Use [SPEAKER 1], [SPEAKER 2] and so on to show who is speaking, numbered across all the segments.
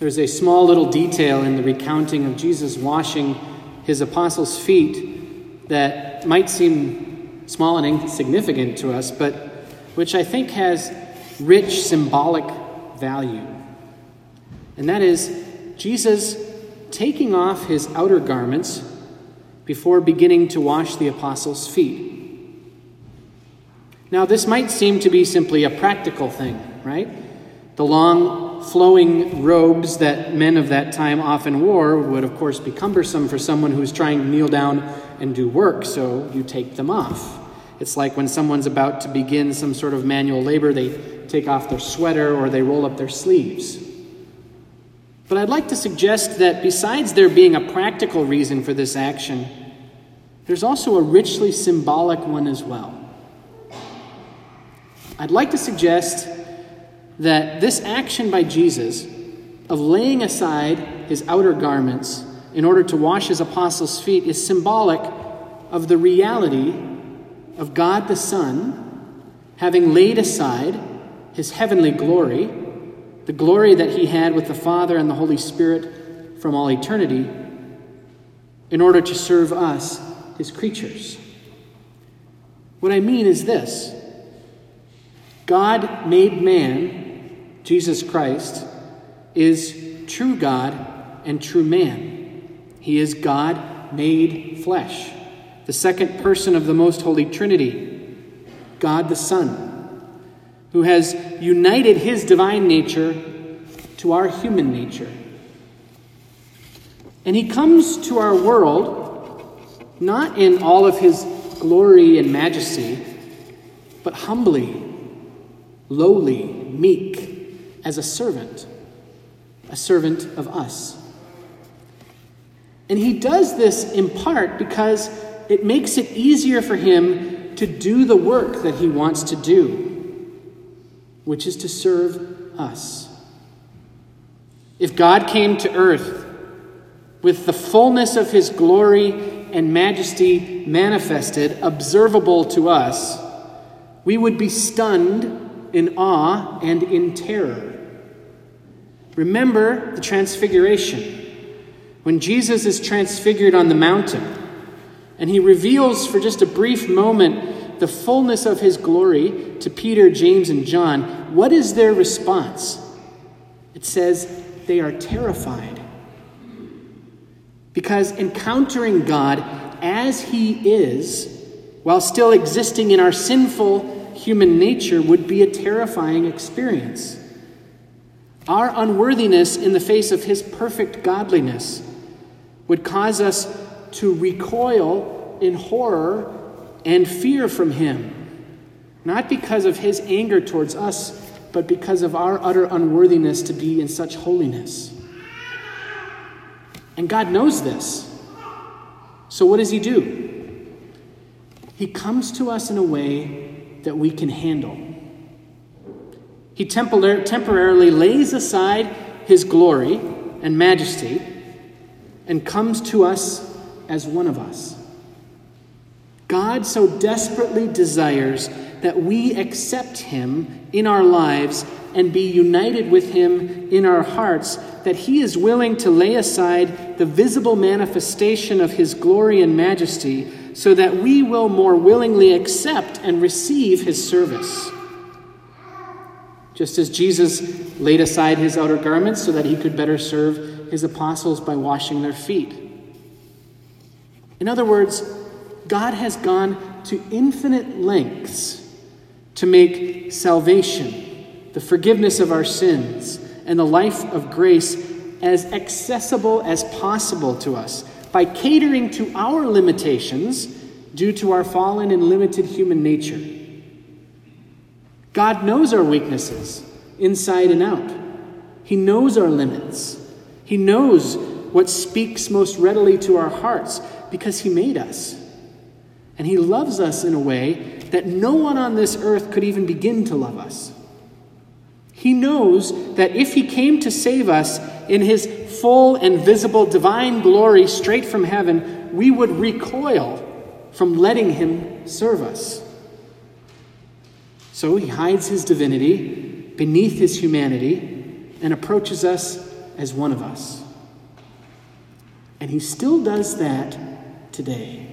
[SPEAKER 1] There's a small little detail in the recounting of Jesus washing his apostles' feet that might seem small and insignificant to us, but which I think has rich symbolic value. And that is Jesus taking off his outer garments before beginning to wash the apostles' feet. Now, this might seem to be simply a practical thing, right? The long, flowing robes that men of that time often wore would, of course, be cumbersome for someone who's trying to kneel down and do work, so you take them off. It's like when someone's about to begin some sort of manual labor, they take off their sweater or they roll up their sleeves. But I'd like to suggest that besides there being a practical reason for this action, there's also a richly symbolic one as well. I'd like to suggest that this action by Jesus of laying aside his outer garments in order to wash his apostles' feet is symbolic of the reality of God the Son having laid aside his heavenly glory, the glory that he had with the Father and the Holy Spirit from all eternity, in order to serve us, his creatures. What I mean is this: God made man, Jesus Christ, is true God and true man. He is God made flesh, the second person of the most holy Trinity, God the Son, who has united his divine nature to our human nature. And he comes to our world not in all of his glory and majesty, but humbly, lowly, meek, as a servant of us. And he does this in part because it makes it easier for him to do the work that he wants to do, which is to serve us. If God came to earth with the fullness of his glory and majesty manifested, observable to us, we would be stunned in awe and in terror. Remember the transfiguration. When Jesus is transfigured on the mountain, and he reveals for just a brief moment the fullness of his glory to Peter, James, and John, what is their response? It says they are terrified. Because encountering God as he is, while still existing in our sinful human nature, would be a terrifying experience. Our unworthiness in the face of his perfect godliness would cause us to recoil in horror and fear from him, not because of his anger towards us, but because of our utter unworthiness to be in such holiness. And God knows this. So what does he do? He comes to us in a way that we can handle. He temporarily lays aside his glory and majesty and comes to us as one of us. God so desperately desires that we accept him in our lives and be united with him in our hearts, that he is willing to lay aside the visible manifestation of his glory and majesty so that we will more willingly accept and receive his service. Just as Jesus laid aside his outer garments so that he could better serve his apostles by washing their feet. In other words, God has gone to infinite lengths to make salvation, the forgiveness of our sins, and the life of grace as accessible as possible to us by catering to our limitations due to our fallen and limited human nature. God knows our weaknesses inside and out. He knows our limits. He knows what speaks most readily to our hearts because he made us. And he loves us in a way that no one on this earth could even begin to love us. He knows that if he came to save us in his full and visible divine glory straight from heaven, we would recoil from letting him serve us. So he hides his divinity beneath his humanity and approaches us as one of us. And he still does that today.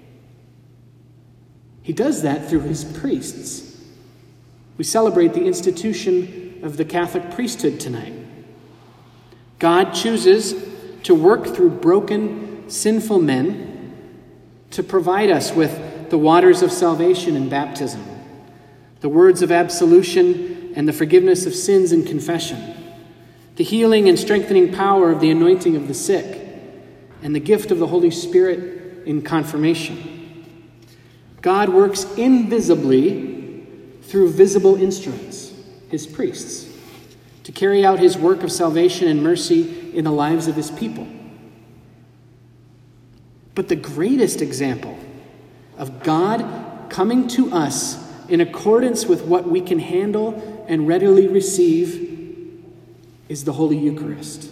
[SPEAKER 1] He does that through his priests. We celebrate the institution of the Catholic priesthood tonight. God chooses to work through broken, sinful men to provide us with the waters of salvation and baptism, the words of absolution and the forgiveness of sins and confession, the healing and strengthening power of the anointing of the sick, and the gift of the Holy Spirit in confirmation. God works invisibly through visible instruments, his priests, to carry out his work of salvation and mercy in the lives of his people. But the greatest example of God coming to us in accordance with what we can handle and readily receive is the Holy Eucharist.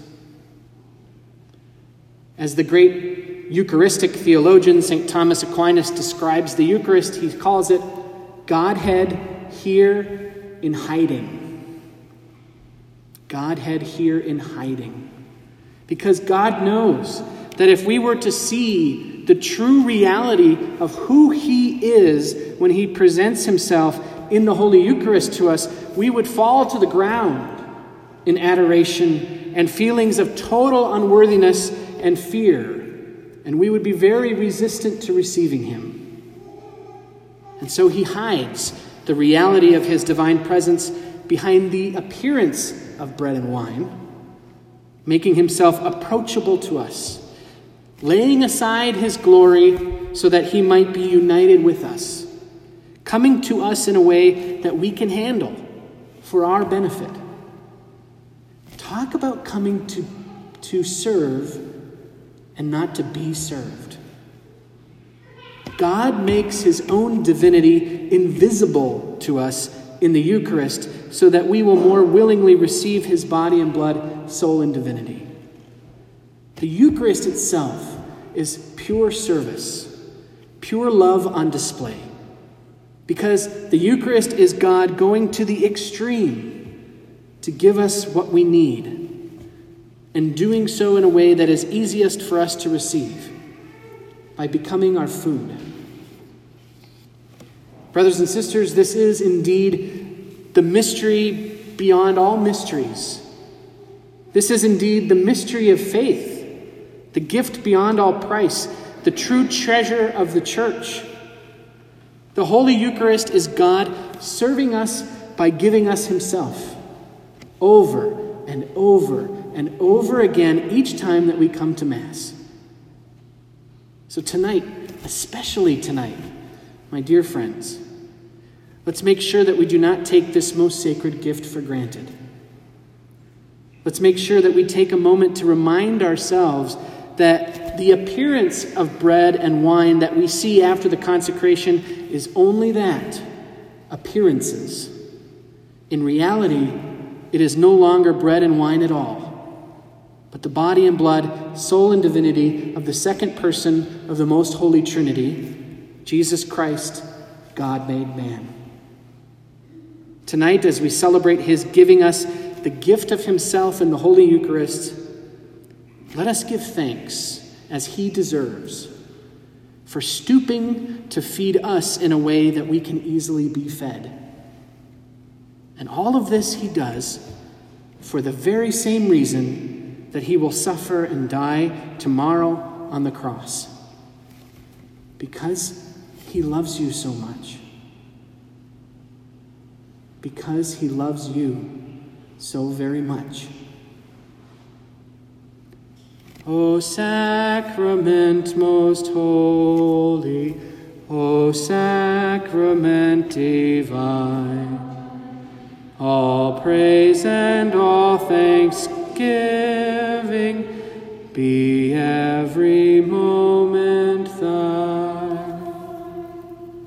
[SPEAKER 1] As the great Eucharistic theologian St. Thomas Aquinas describes the Eucharist, he calls it Godhead here in hiding. Godhead here in hiding. Because God knows that if we were to see the true reality of who he is when he presents himself in the Holy Eucharist to us, we would fall to the ground in adoration and feelings of total unworthiness and fear. And we would be very resistant to receiving him. And so he hides the reality of his divine presence behind the appearance of bread and wine, making himself approachable to us, laying aside his glory so that he might be united with us, coming to us in a way that we can handle for our benefit. Talk about coming to serve and not to be served. God makes his own divinity invisible to us in the Eucharist so that we will more willingly receive his body and blood, soul, and divinity. The Eucharist itself is pure service, pure love on display, because the Eucharist is God going to the extreme to give us what we need, and doing so in a way that is easiest for us to receive, by becoming our food. Brothers and sisters, this is indeed the mystery beyond all mysteries. This is indeed the mystery of faith, the gift beyond all price, the true treasure of the church. The Holy Eucharist is God serving us by giving us himself over and over and over again each time that we come to Mass. So tonight, especially tonight, my dear friends, let's make sure that we do not take this most sacred gift for granted. Let's make sure that we take a moment to remind ourselves that the appearance of bread and wine that we see after the consecration is only that, appearances. In reality, it is no longer bread and wine at all, but the body and blood, soul and divinity of the second person of the most holy Trinity, Jesus Christ, God made man. Tonight, as we celebrate his giving us the gift of himself in the Holy Eucharist, let us give thanks, as he deserves, for stooping to feed us in a way that we can easily be fed. And all of this he does for the very same reason that he will suffer and die tomorrow on the cross. Because he loves you so much. Because he loves you so very much. O sacrament most holy, O sacrament divine, all praise and all thanksgiving be every